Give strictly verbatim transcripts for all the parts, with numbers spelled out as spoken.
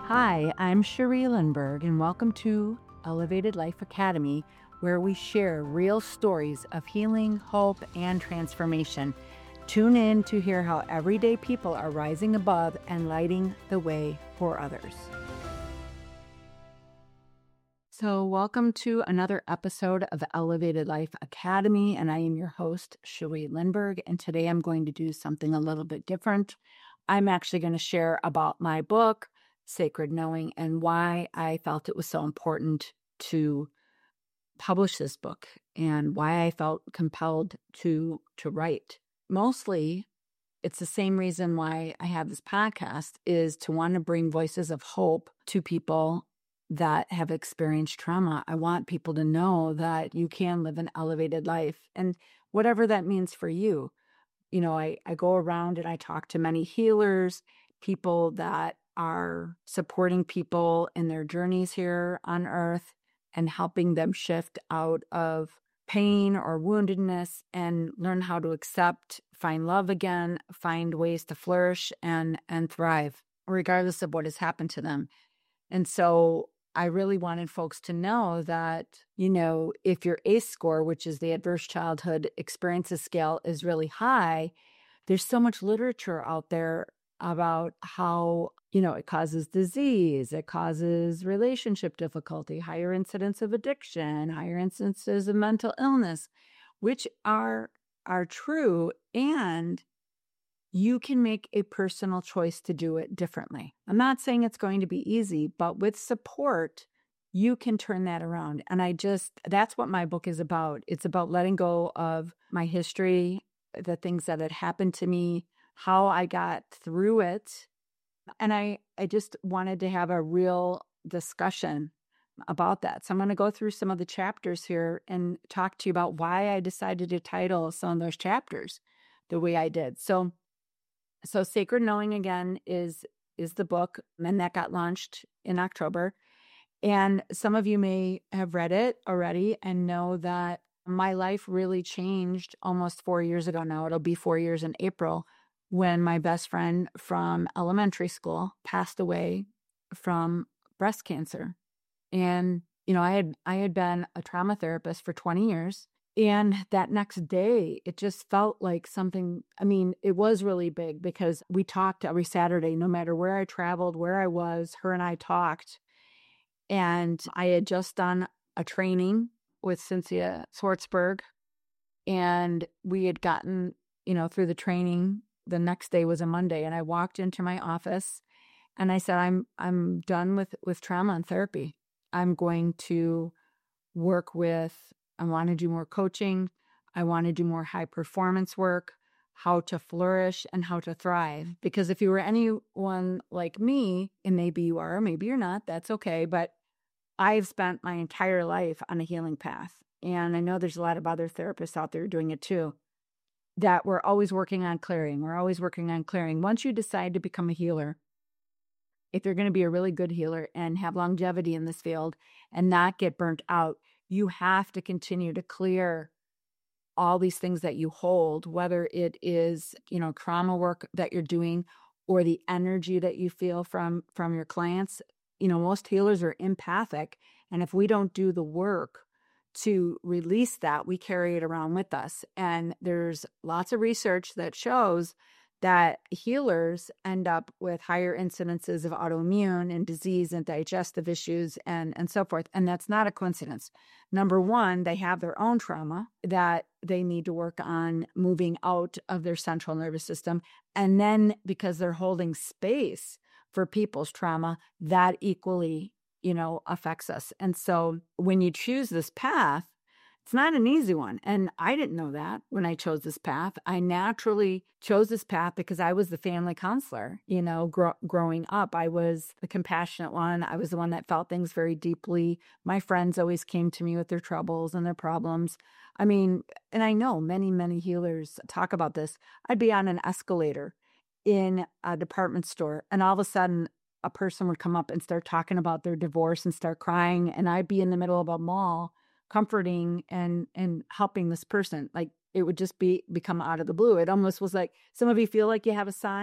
Hi, I'm Cherie Lindberg, and welcome to Elevated Life Academy, where we share real stories of healing, hope, and transformation. Tune in to hear how everyday people are rising above and lighting the way for others. So, welcome to another episode of Elevated Life Academy, and I am your host, Cherie Lindberg, and today I'm going to do something a little bit different. I'm actually going to share about my book, Sacred Knowing, and why I felt it was so important to publish this book and why I felt compelled to to write. Mostly, it's the same reason why I have this podcast, is to want to bring voices of hope to people that have experienced trauma. I want people to know that you can live an elevated life, and whatever that means for you. You know, I, I go around and I talk to many healers, people that are supporting people in their journeys here on earth and helping them shift out of pain or woundedness and learn how to accept, find love again, find ways to flourish and and thrive, regardless of what has happened to them. And so I really wanted folks to know that, you know, if your A C E score, which is the Adverse Childhood Experiences Scale, is really high, there's so much literature out there about how, you know, it causes disease, it causes relationship difficulty, higher incidence of addiction, higher incidences of mental illness, which are are true, and you can make a personal choice to do it differently. I'm not saying it's going to be easy, but with support, you can turn that around. And I just, that's what my book is about. It's about letting go of my history, the things that had happened to me, how I got through it. And I, I just wanted to have a real discussion about that. So I'm going to go through some of the chapters here and talk to you about why I decided to title some of those chapters the way I did. So So Sacred Knowing, again, is is the book, and that got launched in October. And some of you may have read it already and know that my life really changed almost four years ago now. It'll be four years in April, when my best friend from elementary school passed away from breast cancer. And, you know, I had I had been a trauma therapist for twenty years. And that next day, it just felt like something, I mean, it was really big because we talked every Saturday, no matter where I traveled, where I was, her and I talked. And I had just done a training with Cynthia Swartzberg, and we had gotten, you know, through the training. The next day was a Monday, and I walked into my office and I said, I'm, I'm done with, with trauma and therapy. I'm going to work with I want to do more coaching. I want to do more high performance work, how to flourish and how to thrive. Because if you were anyone like me, and maybe you are, maybe you're not, that's okay. But I've spent my entire life on a healing path. And I know there's a lot of other therapists out there doing it too, that we're always working on clearing. We're always working on clearing. Once you decide to become a healer, if you're going to be a really good healer and have longevity in this field and not get burnt out, you have to continue to clear all these things that you hold, whether it is, you know, trauma work that you're doing or the energy that you feel from, from your clients. You know, most healers are empathic. And if we don't do the work to release that, we carry it around with us. And there's lots of research that shows that healers end up with higher incidences of autoimmune and disease and digestive issues and, and so forth. And that's not a coincidence. Number one, they have their own trauma that they need to work on moving out of their central nervous system. And then because they're holding space for people's trauma, that equally, you know, affects us. And so when you choose this path, it's not an easy one. And I didn't know that when I chose this path. I naturally chose this path because I was the family counselor, you know, gro- growing up. I was the compassionate one. I was the one that felt things very deeply. My friends always came to me with their troubles and their problems. I mean, and I know many, many healers talk about this. I'd be on an escalator in a department store, and all of a sudden, a person would come up and start talking about their divorce and start crying. And I'd be in the middle of a mall comforting and and helping this person. Like, it would just be become out of the blue. It almost was like, some of you feel like you have a sign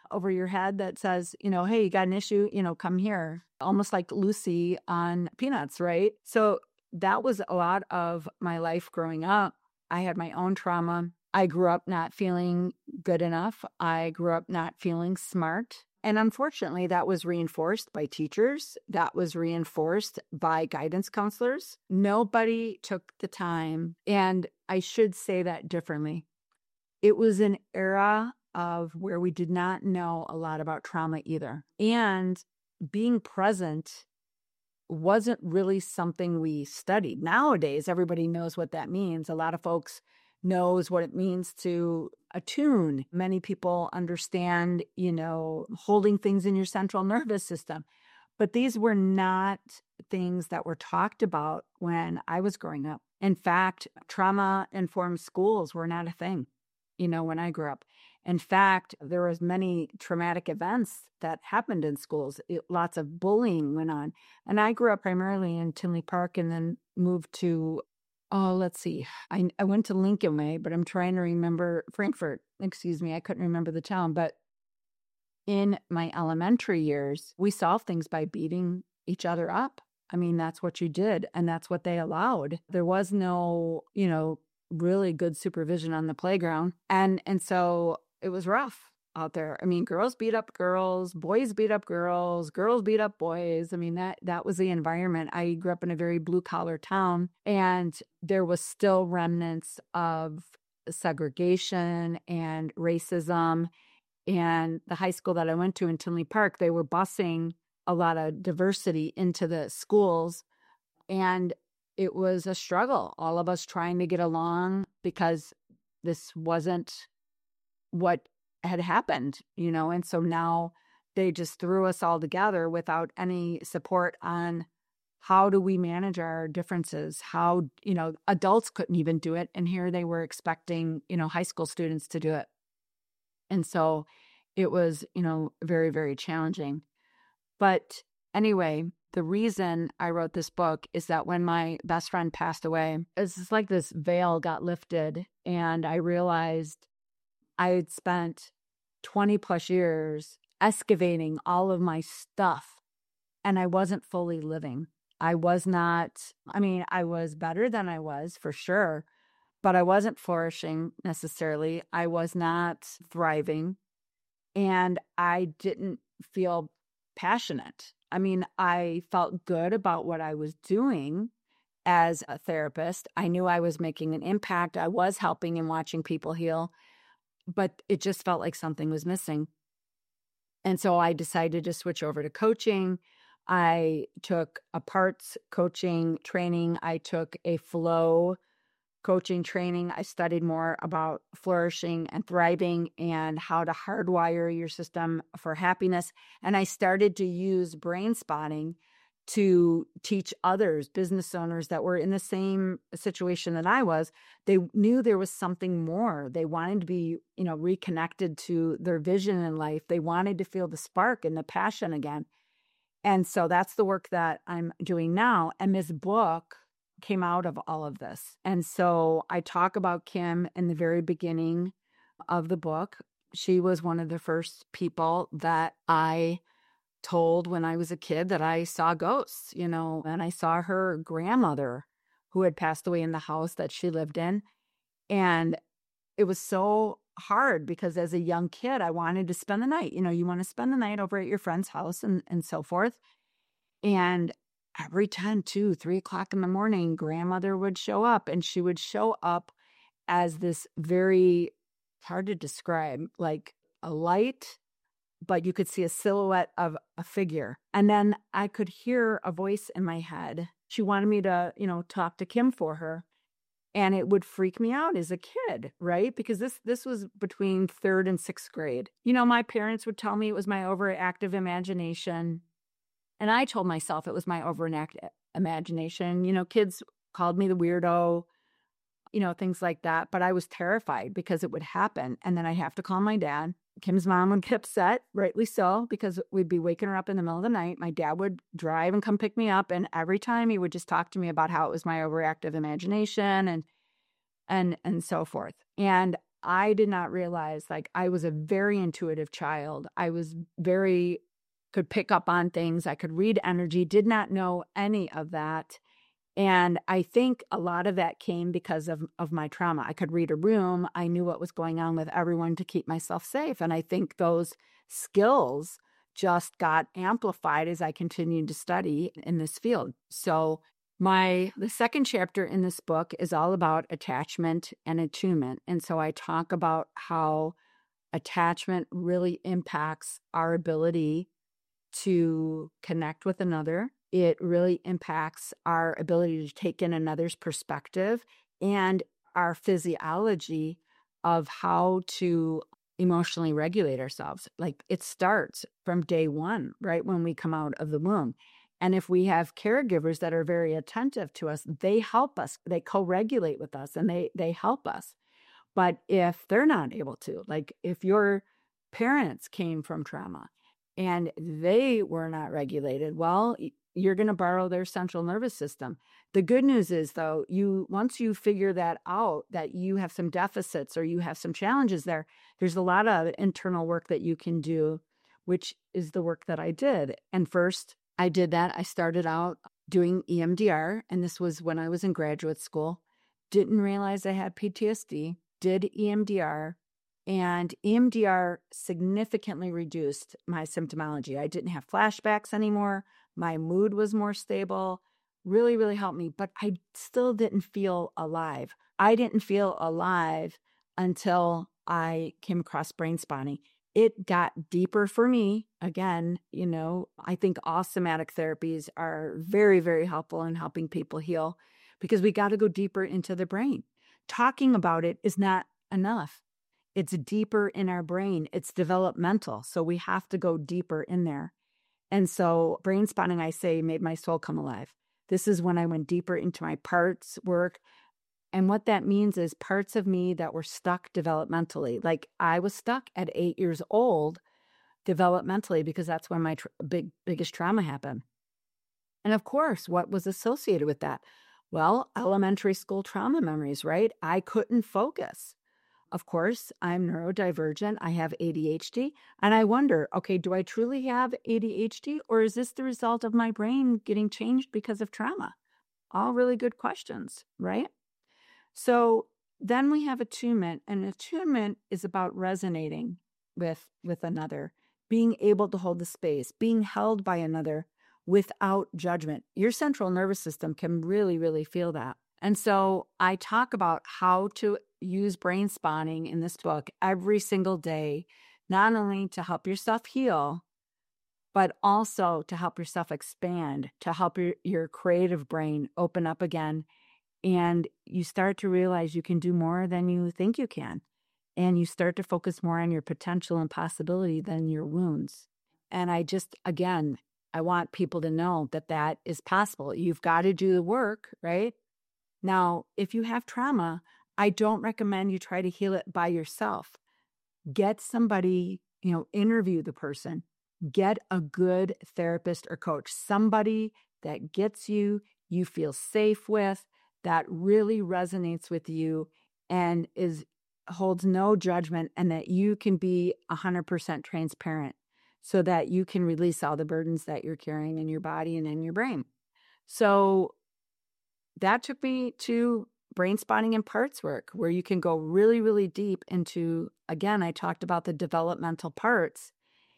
over your head that says, you know, hey, you got an issue, you know, come here. Almost like Lucy on Peanuts, right? So that was a lot of my life growing up. I had my own trauma. I grew up not feeling good enough. I grew up not feeling smart. And unfortunately, that was reinforced by teachers. That was reinforced by guidance counselors. Nobody took the time. And I should say that differently. It was an era of where we did not know a lot about trauma either. And being present wasn't really something we studied. Nowadays, everybody knows what that means. A lot of folks knows what it means to attune. Many people understand, you know, holding things in your central nervous system. But these were not things that were talked about when I was growing up. In fact, trauma-informed schools were not a thing, you know, when I grew up. In fact, there was many traumatic events that happened in schools. It, lots of bullying went on. And I grew up primarily in Tinley Park and then moved to, oh, let's see. I, I went to Lincoln Way, but I'm trying to remember Frankfort. Excuse me. I couldn't remember the town. But in my elementary years, we solved things by beating each other up. I mean, that's what you did. And that's what they allowed. There was no, you know, really good supervision on the playground. And, and so it was rough out there. I mean, girls beat up girls, boys beat up girls, girls beat up boys. I mean, that that was the environment. I grew up in a very blue collar town, and there was still remnants of segregation and racism. And the high school that I went to in Tinley Park, they were busing a lot of diversity into the schools. And it was a struggle, all of us trying to get along because this wasn't what had happened, you know, and so now they just threw us all together without any support on how do we manage our differences, how, you know, adults couldn't even do it. And here they were expecting, you know, high school students to do it. And so it was, you know, very, very challenging. But anyway, the reason I wrote this book is that when my best friend passed away, it's just like this veil got lifted, and I realized I had spent twenty plus years excavating all of my stuff, and I wasn't fully living. I was not, I mean, I was better than I was for sure, but I wasn't flourishing necessarily. I was not thriving, and I didn't feel passionate. I mean, I felt good about what I was doing as a therapist. I knew I was making an impact. I was helping and watching people heal, but it just felt like something was missing. And so I decided to switch over to coaching. I took a parts coaching training. I took a flow coaching training. I studied more about flourishing and thriving and how to hardwire your system for happiness. And I started to use brain spotting to teach others, business owners that were in the same situation that I was. They knew there was something more. They wanted to be, you know, reconnected to their vision in life. They wanted to feel the spark and the passion again. And so that's the work that I'm doing now. And this book came out of all of this. And so I talk about Kim in the very beginning of the book. She was one of the first people that I told when I was a kid that I saw ghosts, you know, and I saw her grandmother who had passed away in the house that she lived in. And it was so hard because as a young kid, I wanted to spend the night. You know, you want to spend the night over at your friend's house and, and so forth. And every ten, two, three o'clock in the morning, grandmother would show up, and she would show up as this very hard to describe, like a light, but you could see a silhouette of a figure. And then I could hear a voice in my head. She wanted me to, you know, talk to Kim for her. And it would freak me out as a kid, right? Because this this was between third and sixth grade. You know, my parents would tell me it was my overactive imagination. And I told myself it was my overactive imagination. You know, kids called me the weirdo, you know, things like that. But I was terrified because it would happen. And then I'd have to call my dad. Kim's mom would get upset, rightly so, because we'd be waking her up in the middle of the night. My dad would drive and come pick me up. And every time he would just talk to me about how it was my overactive imagination and and and so forth. And I did not realize, like, I was a very intuitive child. I was very, could pick up on things. I could read energy, did not know any of that. And I think a lot of that came because of, of my trauma. I could read a room. I knew what was going on with everyone to keep myself safe. And I think those skills just got amplified as I continued to study in this field. So my the second chapter in this book is all about attachment and attunement. And so I talk about how attachment really impacts our ability to connect with another. It really impacts our ability to take in another's perspective and our physiology of how to emotionally regulate ourselves. Like, it starts from day one, right when we come out of the womb. And if we have caregivers that are very attentive to us, they help us, they co-regulate with us, and they they help us. But if they're not able to, like if your parents came from trauma and they were not regulated, well, you're going to borrow their central nervous system. The good news is, though, you once you figure that out, that you have some deficits or you have some challenges there, there's a lot of internal work that you can do, which is the work that I did. And first, I did that. I started out doing E M D R, and this was when I was in graduate school. Didn't realize I had P T S D, did E M D R, and E M D R significantly reduced my symptomology. I didn't have flashbacks anymore. My mood was more stable, really, really helped me, but I still didn't feel alive. I didn't feel alive until I came across brain spotting. It got deeper for me. Again, you know, I think all somatic therapies are very, very helpful in helping people heal because we got to go deeper into the brain. Talking about it is not enough. It's deeper in our brain. It's developmental. So we have to go deeper in there. And so brain spotting, I say, made my soul come alive. This is when I went deeper into my parts work. And what that means is parts of me that were stuck developmentally. Like I was stuck at eight years old developmentally because that's when my tr- big biggest trauma happened. And of course, what was associated with that? Well, elementary school trauma memories, right? I couldn't focus. Of course, I'm neurodivergent. I have A D H D. And I wonder, okay, do I truly have A D H D, or is this the result of my brain getting changed because of trauma? All really good questions, right? So then we have attunement, and attunement is about resonating with, with another, being able to hold the space, being held by another without judgment. Your central nervous system can really, really feel that. And so I talk about how to use brain spotting in this book every single day, not only to help yourself heal, but also to help yourself expand, to help your, your creative brain open up again. And you start to realize you can do more than you think you can. And you start to focus more on your potential and possibility than your wounds. And I just, again, I want people to know that that is possible. You've got to do the work, right? Now, if you have trauma, I don't recommend you try to heal it by yourself. Get somebody, you know, interview the person. Get a good therapist or coach, somebody that gets you, you feel safe with, that really resonates with you and is holds no judgment, and that you can be one hundred percent transparent so that you can release all the burdens that you're carrying in your body and in your brain. So that took me to brain spotting and parts work, where you can go really, really deep into, again, I talked about the developmental parts.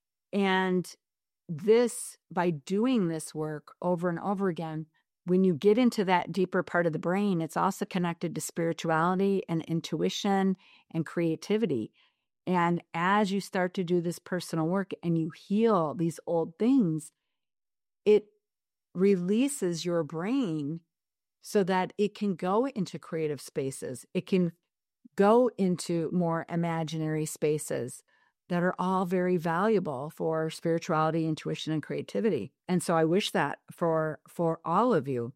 And this, by doing this work over and over again, when you get into that deeper part of the brain, it's also connected to spirituality and intuition and creativity. And as you start to do this personal work and you heal these old things, it releases your brain so that it can go into creative spaces. It can go into more imaginary spaces that are all very valuable for spirituality, intuition, and creativity. And so I wish that for, for all of you.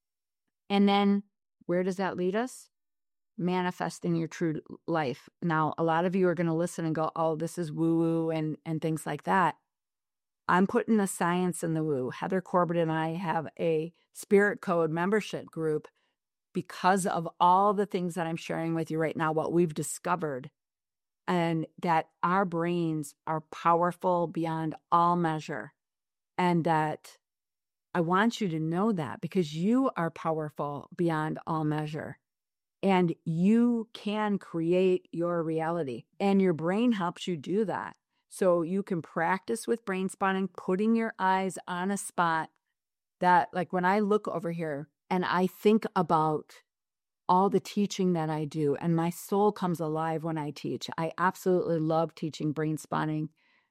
And then where does that lead us? Manifesting your true life. Now, a lot of you are going to listen and go, oh, this is woo-woo and, and things like that. I'm putting the science in the woo. Heather Corbett and I have a Spirit Code membership group because of all the things that I'm sharing with you right now, what we've discovered, and that our brains are powerful beyond all measure. And that I want you to know that, because you are powerful beyond all measure. And you can create your reality, and your brain helps you do that. So you can practice with brain spotting, putting your eyes on a spot that, like when I look over here and I think about all the teaching that I do, and my soul comes alive when I teach. I absolutely love teaching brain spotting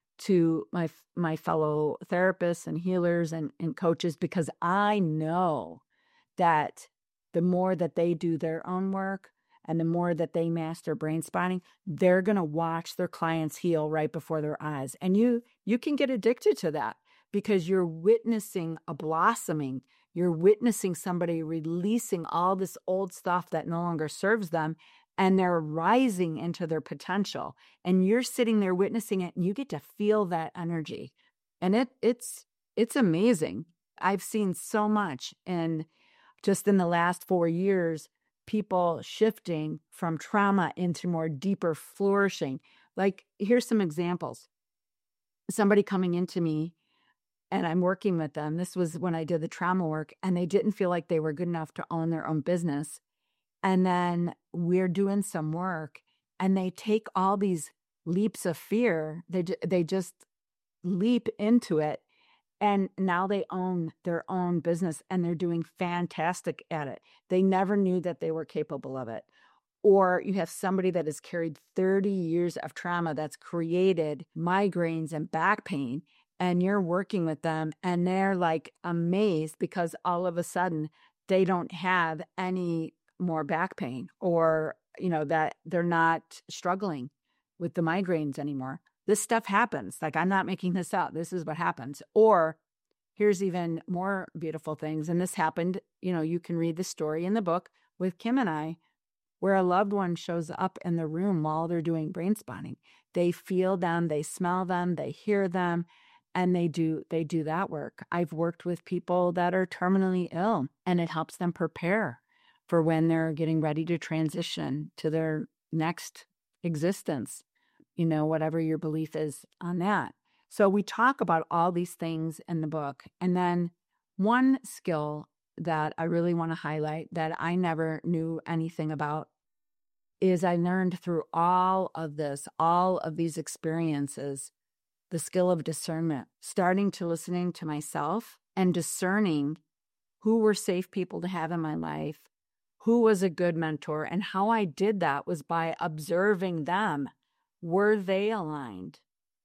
to my my fellow therapists and healers and, and coaches, because I know that the more that they do their own work and the more that they master brain spotting, they're going to watch their clients heal right before their eyes. And you you can get addicted to that, because you're witnessing a blossoming. You're witnessing somebody releasing all this old stuff that no longer serves them, and they're rising into their potential. And you're sitting there witnessing it, and you get to feel that energy. And it it's it's amazing. I've seen so much in just in the last four years, people shifting from trauma into more deeper flourishing. Like, here's some examples. Somebody coming into me, and I'm working with them. This was when I did the trauma work, and they didn't feel like they were good enough to own their own business. And then we're doing some work, and they take all these leaps of fear. They they just leap into it. And now they own their own business, and they're doing fantastic at it. They never knew that they were capable of it. Or you have somebody that has carried thirty years of trauma that's created migraines and back pain, and you're working with them, and they're like amazed because all of a sudden they don't have any more back pain, or, you know, that they're not struggling with the migraines anymore. This stuff happens. Like, I'm not making this up. This is what happens. Or here's even more beautiful things. And this happened, you know, you can read the story in the book with Kim and I, where a loved one shows up in the room while they're doing brain spotting. They feel them, they smell them, they hear them, and they do they do that work. I've worked with people that are terminally ill, and it helps them prepare for when they're getting ready to transition to their next existence, you know, whatever your belief is on that. So we talk about all these things in the book. And then one skill that I really want to highlight that I never knew anything about is I learned through all of this, all of these experiences, the skill of discernment, starting to listening to myself and discerning who were safe people to have in my life, who was a good mentor. And how I did that was by observing them. Were they aligned?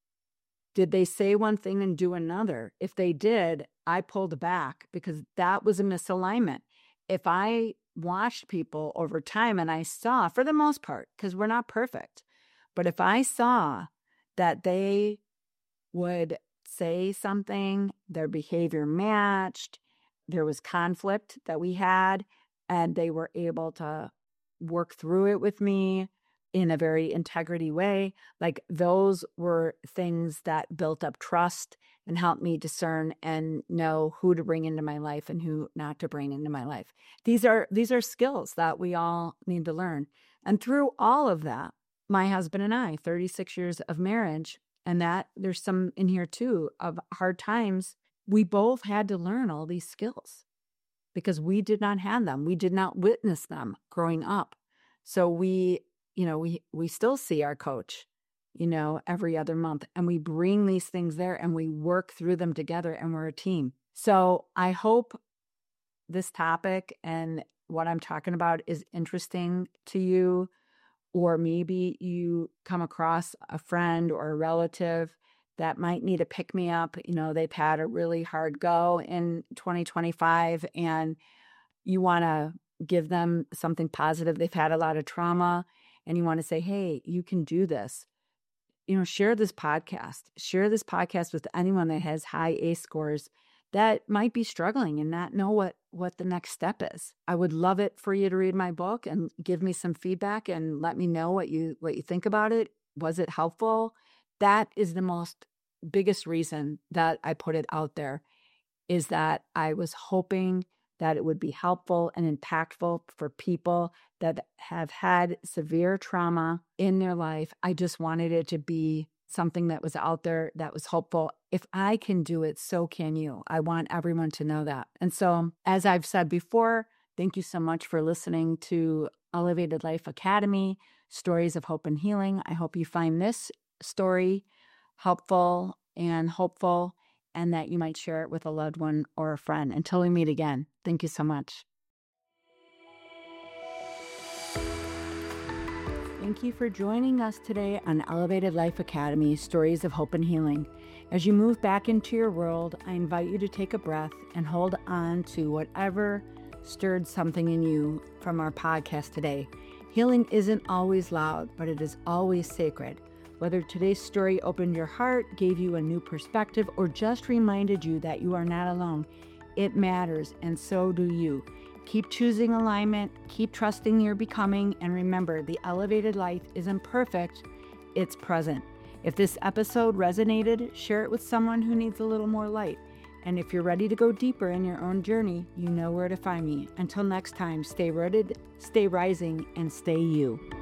Did they say one thing and do another? If they did, I pulled back, because that was a misalignment. If I watched people over time and I saw, for the most part, because we're not perfect, but if I saw that they would say something, their behavior matched, there was conflict that we had, and they were able to work through it with me in a very integrity way, like those were things that built up trust and helped me discern and know who to bring into my life and who not to bring into my life. These are these are skills that we all need to learn. And through all of that, my husband and I, thirty-six years of marriage, and that there's some in here too of hard times, we both had to learn all these skills because we did not have them. We did not witness them growing up. So we You know, we, we still see our coach, you know, every other month, and we bring these things there and we work through them together, and we're a team. So I hope this topic and what I'm talking about is interesting to you, or maybe you come across a friend or a relative that might need a pick me up. You know, they've had a really hard go in twenty twenty-five, and you want to give them something positive. They've had a lot of trauma, and you want to say, hey, you can do this. You know, share this podcast. Share this podcast with anyone that has high A C E scores that might be struggling and not know what, what the next step is. I would love it for you to read my book and give me some feedback and let me know what you what you think about it. Was it helpful? That is the most biggest reason that I put it out there, is that I was hoping that it would be helpful and impactful for people that have had severe trauma in their life. I just wanted it to be something that was out there that was hopeful. If I can do it, so can you. I want everyone to know that. And so, as I've said before, thank you so much for listening to Elevated Life Academy, Stories of Hope and Healing. I hope you find this story helpful and hopeful, and that you might share it with a loved one or a friend. Until we meet again, thank you so much. Thank you for joining us today on Elevated Life Academy, Stories of Hope and Healing. As you move back into your world, I invite you to take a breath and hold on to whatever stirred something in you from our podcast today. Healing isn't always loud, but it is always sacred. Whether today's story opened your heart, gave you a new perspective, or just reminded you that you are not alone, it matters, and so do you. Keep choosing alignment, keep trusting your becoming, and remember, the elevated life isn't perfect, it's present. If this episode resonated, share it with someone who needs a little more light. And if you're ready to go deeper in your own journey, you know where to find me. Until next time, stay rooted, stay rising, and stay you.